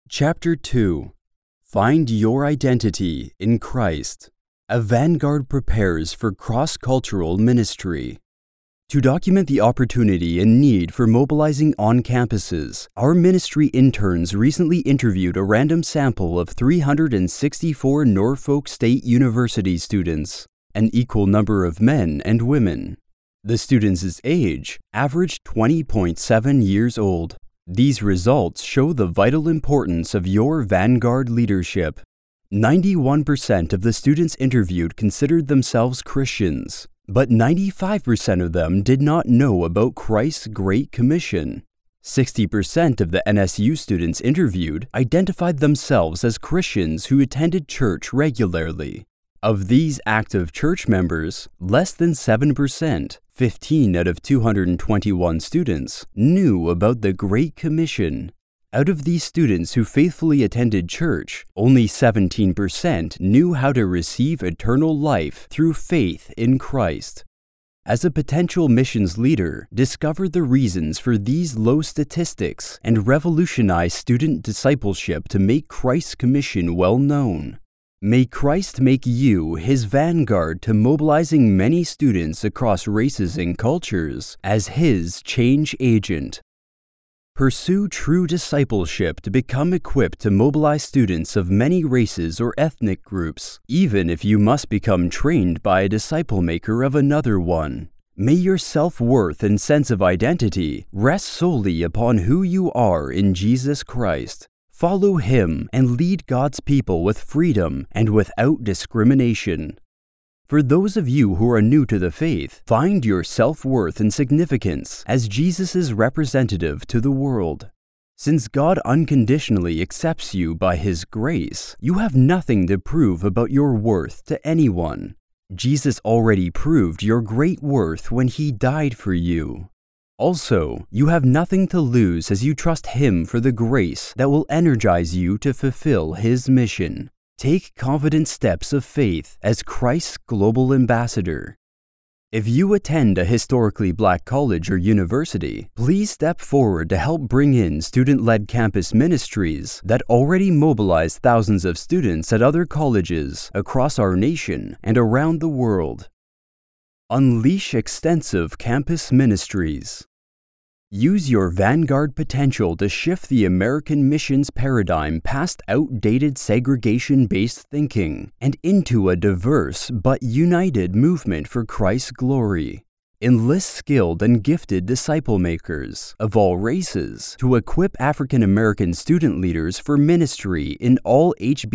Chapter 2. Find Your Identity in Christ. A Vanguard Prepares for Cross-Cultural Ministry. To document the opportunity and need for mobilizing on campuses, our ministry interns recently interviewed a random sample of 364 Norfolk State University students, an equal number of men and women. The students' age averaged 20.7 years old. These results show the vital importance of your Vanguard leadership. 91% of the students interviewed considered themselves Christians, but 95% of them did not know about Christ's Great Commission. 60% of the NSU students interviewed identified themselves as Christians who attended church regularly. Of these active church members, less than 7%, 15 out of 221 students, knew about the Great Commission. Out of these students who faithfully attended church, only 17% knew how to receive eternal life through faith in Christ. As a potential missions leader, discover the reasons for these low statistics and revolutionize student discipleship to make Christ's commission well known. May Christ make you his vanguard to mobilizing many students across races and cultures as his change agent. Pursue true discipleship to become equipped to mobilize students of many races or ethnic groups, even if you must become trained by a disciple maker of another one. May your self-worth and sense of identity rest solely upon who you are in Jesus Christ. Follow him and lead God's people with freedom and without discrimination. For those of you who are new to the faith, find your self-worth and significance as Jesus' representative to the world. Since God unconditionally accepts you by his grace, you have nothing to prove about your worth to anyone. Jesus already proved your great worth when he died for you. Also, you have nothing to lose as you trust him for the grace that will energize you to fulfill his mission. Take confident steps of faith as Christ's global ambassador. If you attend a historically black college or university, please step forward to help bring in student-led campus ministries that already mobilize thousands of students at other colleges across our nation and around the world. Unleash extensive campus ministries. Use your Vanguard potential to shift the American missions paradigm past outdated segregation-based thinking and into a diverse but united movement for Christ's glory. Enlist skilled and gifted disciple makers of all races to equip African American student leaders for ministry in all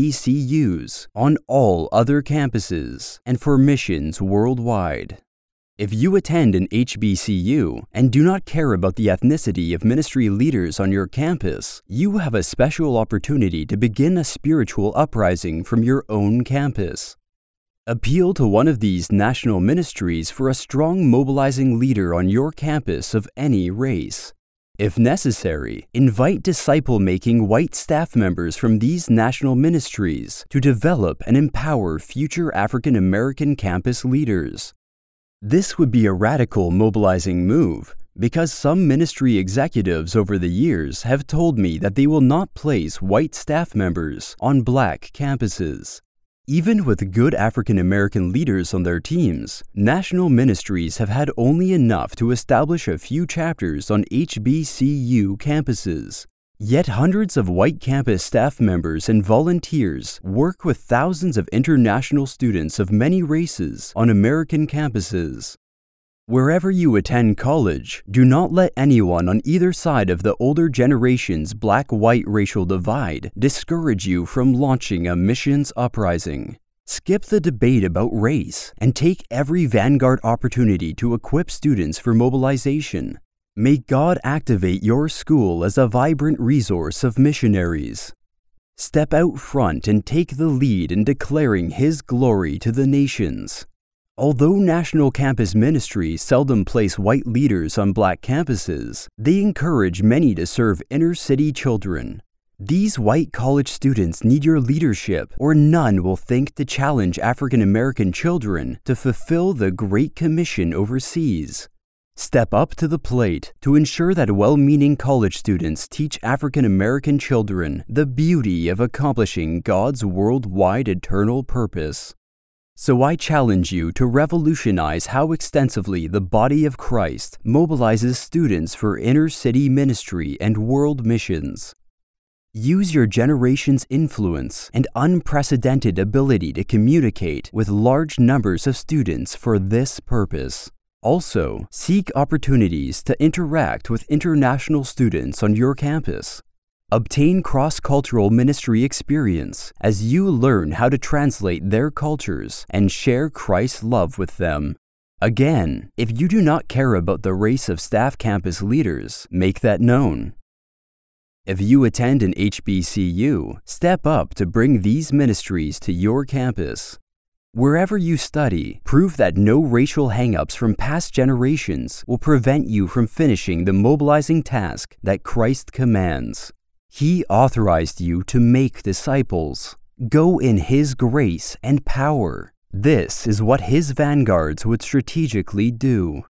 HBCUs, on all other campuses, and for missions worldwide. If you attend an HBCU and do not care about the ethnicity of ministry leaders on your campus, you have a special opportunity to begin a spiritual uprising from your own campus. Appeal to one of these national ministries for a strong mobilizing leader on your campus of any race. If necessary, invite disciple-making white staff members from these national ministries to develop and empower future African American campus leaders. This would be a radical mobilizing move because some ministry executives over the years have told me that they will not place white staff members on black campuses. Even with good African American leaders on their teams, national ministries have had only enough to establish a few chapters on HBCU campuses. Yet hundreds of white campus staff members and volunteers work with thousands of international students of many races on American campuses. Wherever you attend college, do not let anyone on either side of the older generation's black-white racial divide discourage you from launching a missions uprising. Skip the debate about race and take every Vanguard opportunity to equip students for mobilization. May God activate your school as a vibrant resource of missionaries. Step out front and take the lead in declaring his glory to the nations. Although national campus ministries seldom place white leaders on black campuses, they encourage many to serve inner-city children. These white college students need your leadership, or none will think to challenge African American children to fulfill the Great Commission overseas. Step up to the plate to ensure that well-meaning college students teach African American children the beauty of accomplishing God's worldwide eternal purpose. So I challenge you to revolutionize how extensively the body of Christ mobilizes students for inner-city ministry and world missions. Use your generation's influence and unprecedented ability to communicate with large numbers of students for this purpose. Also, seek opportunities to interact with international students on your campus. Obtain cross-cultural ministry experience as you learn how to translate their cultures and share Christ's love with them. Again, if you do not care about the race of staff campus leaders, make that known. If you attend an HBCU, step up to bring these ministries to your campus. Wherever you study, prove that no racial hang-ups from past generations will prevent you from finishing the mobilizing task that Christ commands. He authorized you to make disciples. Go in His grace and power. This is what His vanguards would strategically do.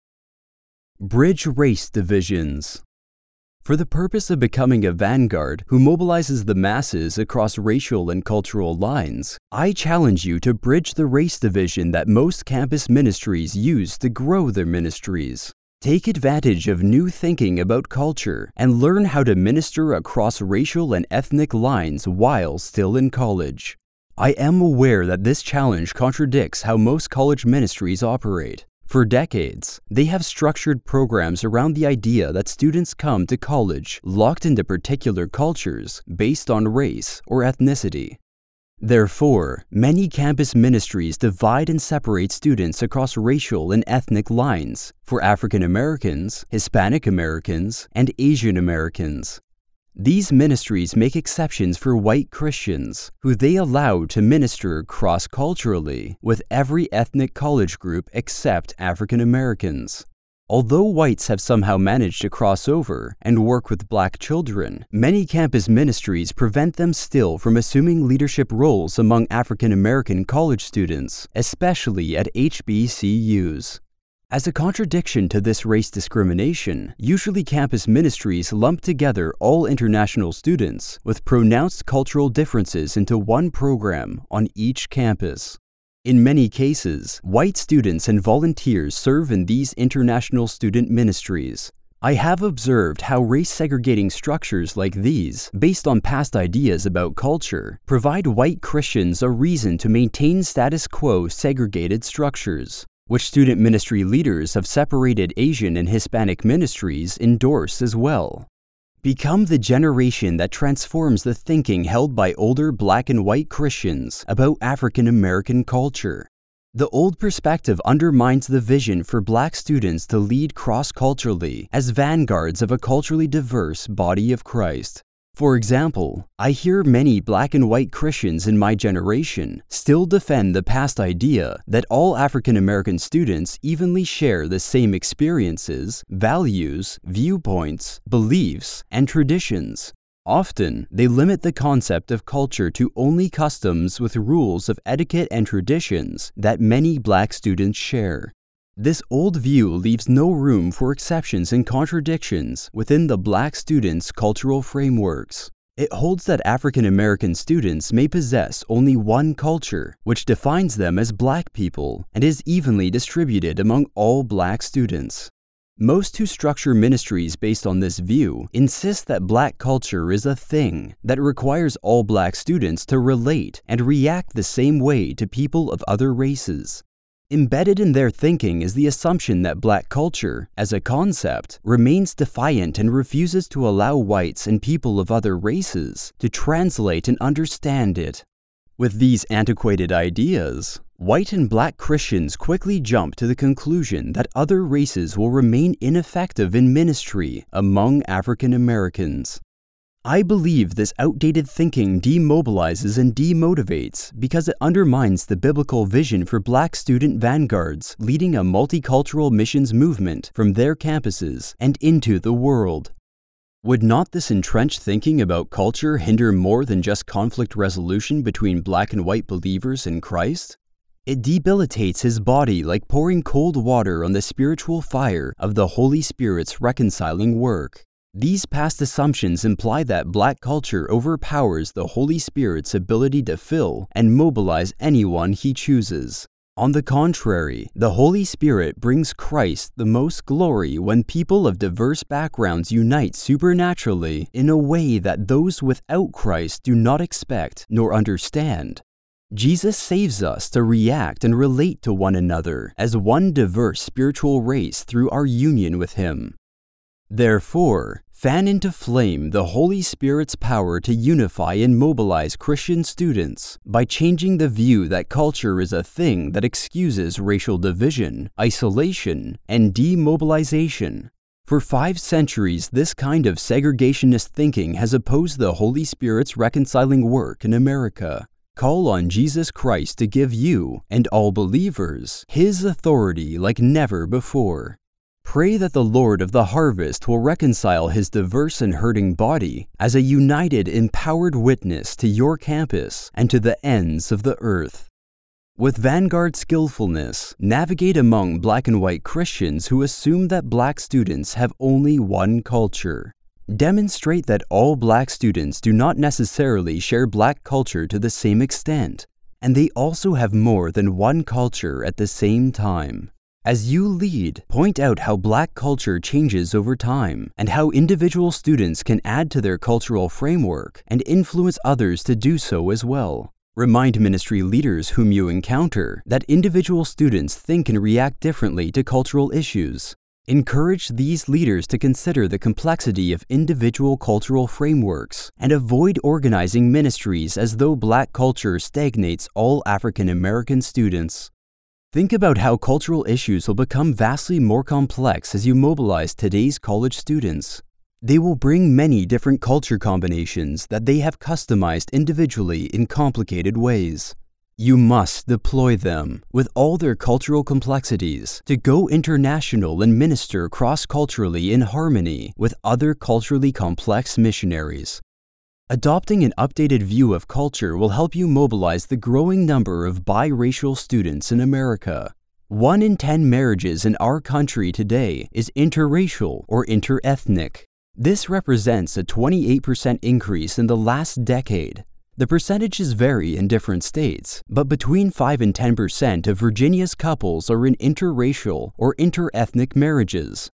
Bridge race divisions. For the purpose of becoming a vanguard who mobilizes the masses across racial and cultural lines, I challenge you to bridge the race division that most campus ministries use to grow their ministries. Take advantage of new thinking about culture and learn how to minister across racial and ethnic lines while still in college. I am aware that this challenge contradicts how most college ministries operate. For decades, they have structured programs around the idea that students come to college locked into particular cultures based on race or ethnicity. Therefore, many campus ministries divide and separate students across racial and ethnic lines for African Americans, Hispanic Americans, and Asian Americans. These ministries make exceptions for white Christians, who they allow to minister cross-culturally with every ethnic college group except African Americans. Although whites have somehow managed to cross over and work with black children, many campus ministries prevent them still from assuming leadership roles among African American college students, especially at HBCUs. As a contradiction to this race discrimination, usually campus ministries lump together all international students with pronounced cultural differences into one program on each campus. In many cases, white students and volunteers serve in these international student ministries. I have observed how race-segregating structures like these, based on past ideas about culture, provide white Christians a reason to maintain status quo segregated structures, which student ministry leaders of separated Asian and Hispanic ministries endorse as well. Become the generation that transforms the thinking held by older black and white Christians about African American culture. The old perspective undermines the vision for black students to lead cross-culturally as vanguards of a culturally diverse body of Christ. For example, I hear many black and white Christians in my generation still defend the past idea that all African American students evenly share the same experiences, values, viewpoints, beliefs, and traditions. Often, they limit the concept of culture to only customs with rules of etiquette and traditions that many black students share. This old view leaves no room for exceptions and contradictions within the black students' cultural frameworks. It holds that African American students may possess only one culture, which defines them as black people and is evenly distributed among all black students. Most who structure ministries based on this view insist that black culture is a thing that requires all black students to relate and react the same way to people of other races. Embedded in their thinking is the assumption that black culture, as a concept, remains defiant and refuses to allow whites and people of other races to translate and understand it. With these antiquated ideas, white and black Christians quickly jump to the conclusion that other races will remain ineffective in ministry among African Americans. I believe this outdated thinking demobilizes and demotivates because it undermines the biblical vision for black student vanguards leading a multicultural missions movement from their campuses and into the world. Would not this entrenched thinking about culture hinder more than just conflict resolution between black and white believers in Christ? It debilitates his body like pouring cold water on the spiritual fire of the Holy Spirit's reconciling work. These past assumptions imply that Black culture overpowers the Holy Spirit's ability to fill and mobilize anyone He chooses. On the contrary, the Holy Spirit brings Christ the most glory when people of diverse backgrounds unite supernaturally in a way that those without Christ do not expect nor understand. Jesus saves us to react and relate to one another as one diverse spiritual race through our union with Him. Therefore, fan into flame the Holy Spirit's power to unify and mobilize Christian students by changing the view that culture is a thing that excuses racial division, isolation, and demobilization. For 5 centuries, this kind of segregationist thinking has opposed the Holy Spirit's reconciling work in America. Call on Jesus Christ to give you and all believers His authority like never before. Pray that the Lord of the harvest will reconcile His diverse and hurting body as a united, empowered witness to your campus and to the ends of the earth. With Vanguard skillfulness, navigate among Black and white Christians who assume that Black students have only one culture. Demonstrate that all Black students do not necessarily share Black culture to the same extent, and they also have more than one culture at the same time. As you lead, point out how Black culture changes over time and how individual students can add to their cultural framework and influence others to do so as well. Remind ministry leaders whom you encounter that individual students think and react differently to cultural issues. Encourage these leaders to consider the complexity of individual cultural frameworks and avoid organizing ministries as though Black culture stagnates all African American students. Think about how cultural issues will become vastly more complex as you mobilize today's college students. They will bring many different culture combinations that they have customized individually in complicated ways. You must deploy them, with all their cultural complexities, to go international and minister cross-culturally in harmony with other culturally complex missionaries. Adopting an updated view of culture will help you mobilize the growing number of biracial students in America. 1 in 10 marriages in our country today is interracial or interethnic. This represents a 28% increase in the last decade. The percentages vary in different states, but between 5 and 10% of Virginia's couples are in interracial or interethnic marriages.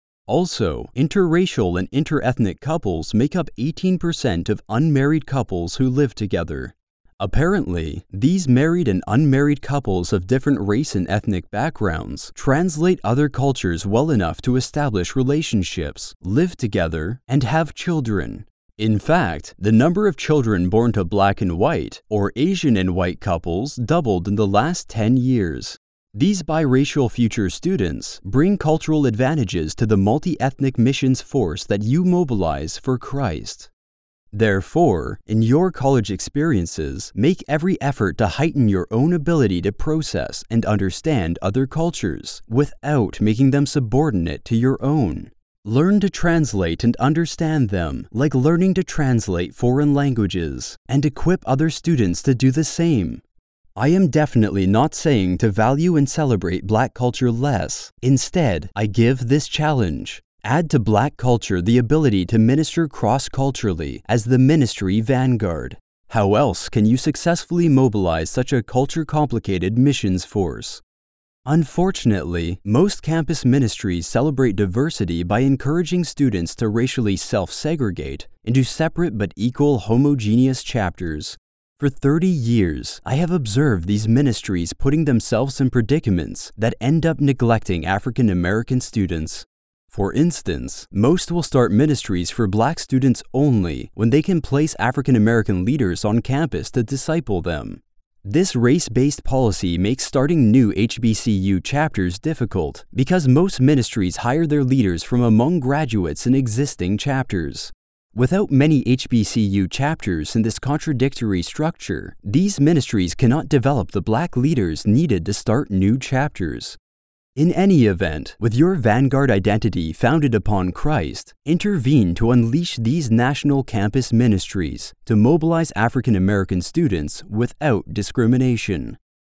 Also, interracial and interethnic couples make up 18% of unmarried couples who live together. Apparently, these married and unmarried couples of different race and ethnic backgrounds translate other cultures well enough to establish relationships, live together, and have children. In fact, the number of children born to Black and white, or Asian and white couples doubled in the last 10 years. These biracial future students bring cultural advantages to the multi-ethnic missions force that you mobilize for Christ. Therefore, in your college experiences, make every effort to heighten your own ability to process and understand other cultures without making them subordinate to your own. Learn to translate and understand them like learning to translate foreign languages, and equip other students to do the same. I am definitely not saying to value and celebrate Black culture less. Instead, I give this challenge. Add to Black culture the ability to minister cross-culturally as the ministry vanguard. How else can you successfully mobilize such a culture-complicated missions force? Unfortunately, most campus ministries celebrate diversity by encouraging students to racially self-segregate into separate but equal homogeneous chapters. For 30 years, I have observed these ministries putting themselves in predicaments that end up neglecting African American students. For instance, most will start ministries for Black students only when they can place African American leaders on campus to disciple them. This race-based policy makes starting new HBCU chapters difficult because most ministries hire their leaders from among graduates in existing chapters. Without many HBCU chapters in this contradictory structure, these ministries cannot develop the Black leaders needed to start new chapters. In any event, with your vanguard identity founded upon Christ, intervene to unleash these national campus ministries to mobilize African American students without discrimination.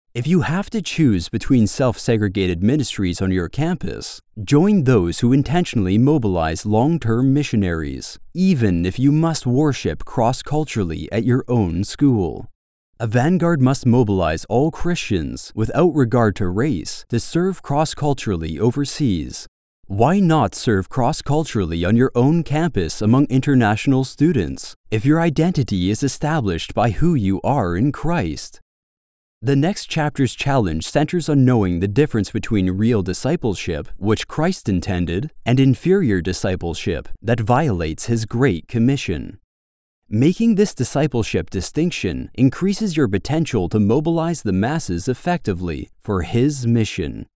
If you have to choose between self-segregated ministries on your campus, join those who intentionally mobilize long-term missionaries, even if you must worship cross-culturally at your own school. A vanguard must mobilize all Christians, without regard to race, to serve cross-culturally overseas. Why not serve cross-culturally on your own campus among international students, if your identity is established by who you are in Christ? The next chapter's challenge centers on knowing the difference between real discipleship, which Christ intended, and inferior discipleship that violates His Great Commission. Making this discipleship distinction increases your potential to mobilize the masses effectively for His mission.